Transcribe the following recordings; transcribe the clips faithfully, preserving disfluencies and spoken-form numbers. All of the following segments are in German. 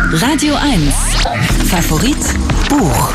Radio eins. Favorit Buch.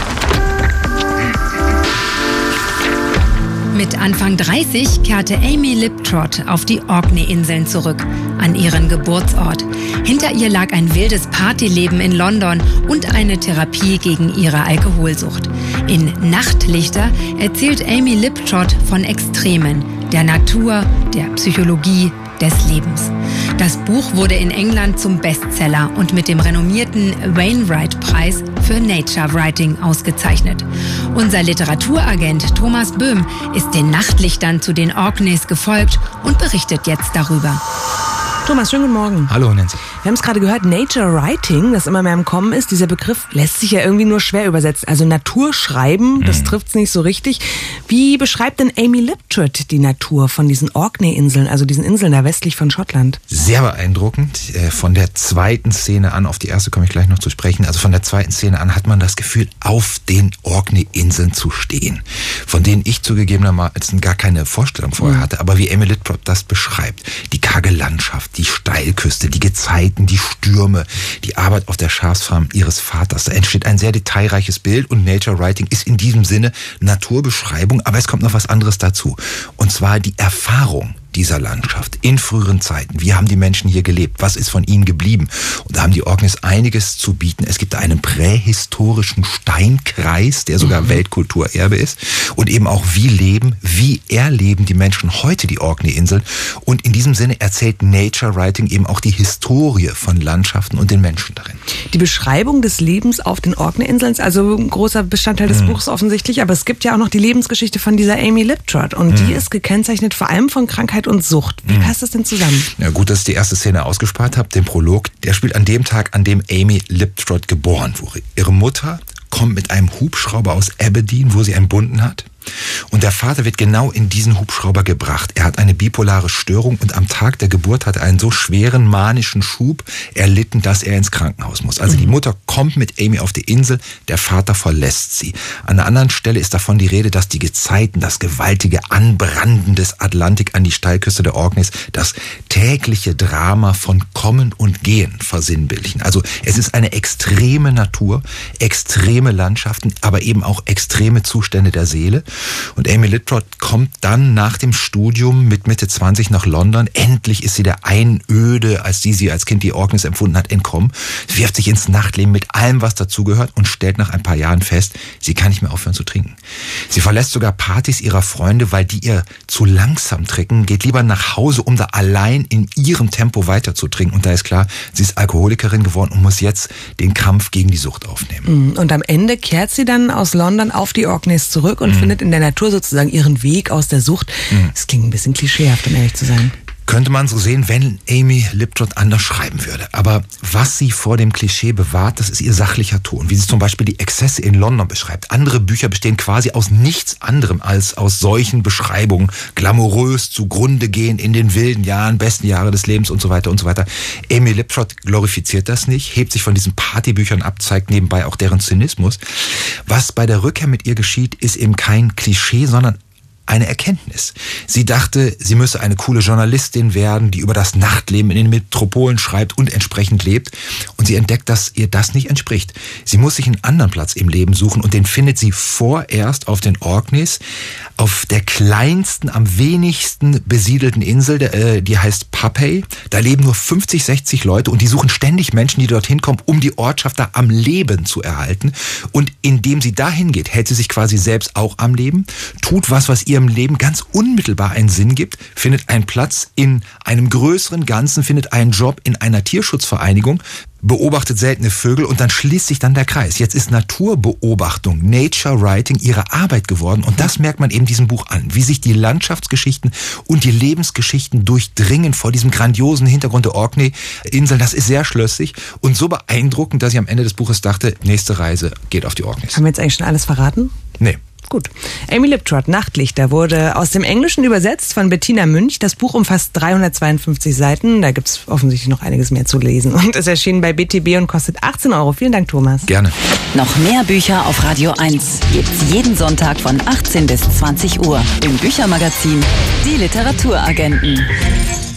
Mit Anfang dreißig kehrte Amy Liptrot auf die Orkney-Inseln zurück, an ihren Geburtsort. Hinter ihr lag ein wildes Partyleben in London und eine Therapie gegen ihre Alkoholsucht. In Nachtlichter erzählt Amy Liptrot von Extremen, der Natur, der Psychologie, des Lebens. Das Buch wurde in England zum Bestseller und mit dem renommierten Wainwright-Preis für Nature Writing ausgezeichnet. Unser Literaturagent Thomas Böhm ist den Nachtlichtern zu den Orkneys gefolgt und berichtet jetzt darüber. Thomas, schönen guten Morgen. Hallo, Nancy. Wir haben es gerade gehört, Nature Writing, das immer mehr im Kommen ist. Dieser Begriff lässt sich ja irgendwie nur schwer übersetzen. Also Naturschreiben, das mhm. trifft es nicht so richtig. Wie beschreibt denn Amy Liptrot die Natur von diesen Orkney-Inseln, also diesen Inseln da westlich von Schottland? Sehr beeindruckend. Von der zweiten Szene an, auf die erste komme ich gleich noch zu sprechen, also von der zweiten Szene an hat man das Gefühl, auf den Orkney-Inseln zu stehen, von denen ich zugegebenermaßen gar keine Vorstellung vorher hatte. Aber wie Amy Liptrot das beschreibt, die karge Landschaft, die Steilküste, die Gezeiten, die Stürme, die Arbeit auf der Schafsfarm ihres Vaters. Da entsteht ein sehr detailreiches Bild und Nature Writing ist in diesem Sinne Naturbeschreibung, aber es kommt noch was anderes dazu. Und zwar die Erfahrung dieser Landschaft in früheren Zeiten. Wie haben die Menschen hier gelebt? Was ist von ihnen geblieben? Und da haben die Orkneys einiges zu bieten. Es gibt da einen prähistorischen Steinkreis, der sogar mhm. Weltkulturerbe ist. Und eben auch, wie leben, wie erleben die Menschen heute die Orkney-Inseln. Und in diesem Sinne erzählt Nature Writing eben auch die Historie von Landschaften und den Menschen darin. Die Beschreibung des Lebens auf den Orkney-Inseln ist also ein großer Bestandteil des mhm. Buchs offensichtlich. Aber es gibt ja auch noch die Lebensgeschichte von dieser Amy Liptrot. Und mhm. die ist gekennzeichnet vor allem von Krankheit und Sucht. Wie passt das denn zusammen? Ja, gut, dass ich die erste Szene ausgespart habe, den Prolog. Der spielt an dem Tag, an dem Amy Liptrot geboren wurde. Ihre Mutter kommt mit einem Hubschrauber aus Aberdeen, wo sie entbunden hat. Und der Vater wird genau in diesen Hubschrauber gebracht. Er hat eine bipolare Störung und am Tag der Geburt hat er einen so schweren manischen Schub erlitten, dass er ins Krankenhaus muss. Also mhm. die Mutter kommt mit Amy auf die Insel, der Vater verlässt sie. An einer anderen Stelle ist davon die Rede, dass die Gezeiten, das gewaltige Anbranden des Atlantik an die Steilküste der Orkneys, das tägliche Drama von Kommen und Gehen versinnbildlichen. Also es ist eine extreme Natur, extreme Landschaften, aber eben auch extreme Zustände der Seele. Und Amy Liptrot kommt dann nach dem Studium mit Mitte zwanzig nach London. Endlich ist sie der Einöde, als die sie als Kind die Orkneys empfunden hat, entkommen. Sie wirft sich ins Nachtleben mit allem, was dazugehört und stellt nach ein paar Jahren fest, sie kann nicht mehr aufhören zu trinken. Sie verlässt sogar Partys ihrer Freunde, weil die ihr zu langsam trinken, geht lieber nach Hause, um da allein in ihrem Tempo weiter zu trinken. Und da ist klar, sie ist Alkoholikerin geworden und muss jetzt den Kampf gegen die Sucht aufnehmen. Und am Ende kehrt sie dann aus London auf die Orkneys zurück und mhm. findet in der Natur sozusagen ihren Weg aus der Sucht. Das klingt ein bisschen klischeehaft, um ehrlich zu sein. Könnte man so sehen, wenn Amy Liptrot anders schreiben würde. Aber was sie vor dem Klischee bewahrt, das ist ihr sachlicher Ton. Wie sie zum Beispiel die Exzesse in London beschreibt. Andere Bücher bestehen quasi aus nichts anderem als aus solchen Beschreibungen. Glamourös zugrunde gehen in den wilden Jahren, besten Jahre des Lebens und so weiter und so weiter. Amy Liptrot glorifiziert das nicht, hebt sich von diesen Partybüchern ab, zeigt nebenbei auch deren Zynismus. Was bei der Rückkehr mit ihr geschieht, ist eben kein Klischee, sondern eine Erkenntnis. Sie dachte, sie müsse eine coole Journalistin werden, die über das Nachtleben in den Metropolen schreibt und entsprechend lebt. Und sie entdeckt, dass ihr das nicht entspricht. Sie muss sich einen anderen Platz im Leben suchen und den findet sie vorerst auf den Orkneys, auf der kleinsten, am wenigsten besiedelten Insel, die heißt Papay. Da leben nur fünfzig, sechzig Leute und die suchen ständig Menschen, die dorthin kommen, um die Ortschaft da am Leben zu erhalten. Und indem sie dahin geht, hält sie sich quasi selbst auch am Leben, tut was, was ihrem Leben ganz unmittelbar einen Sinn gibt, findet einen Platz in einem größeren Ganzen, findet einen Job in einer Tierschutzvereinigung, beobachtet seltene Vögel und dann schließt sich dann der Kreis. Jetzt ist Naturbeobachtung, Nature Writing ihre Arbeit geworden und das merkt man eben diesem Buch an, wie sich die Landschaftsgeschichten und die Lebensgeschichten durchdringen vor diesem grandiosen Hintergrund der Orkney-Inseln. Das ist sehr schlüssig und so beeindruckend, dass ich am Ende des Buches dachte, nächste Reise geht auf die Orkneys. Haben wir jetzt eigentlich schon alles verraten? Nee. Gut. Amy Liptrot, Nachtlichter, wurde aus dem Englischen übersetzt von Bettina Münch. Das Buch umfasst dreihundertzweiundfünfzig Seiten. Da gibt es offensichtlich noch einiges mehr zu lesen. Und es erschien bei B T B und kostet achtzehn Euro. Vielen Dank, Thomas. Gerne. Noch mehr Bücher auf Radio eins gibt's jeden Sonntag von achtzehn bis zwanzig Uhr im Büchermagazin Die Literaturagenten.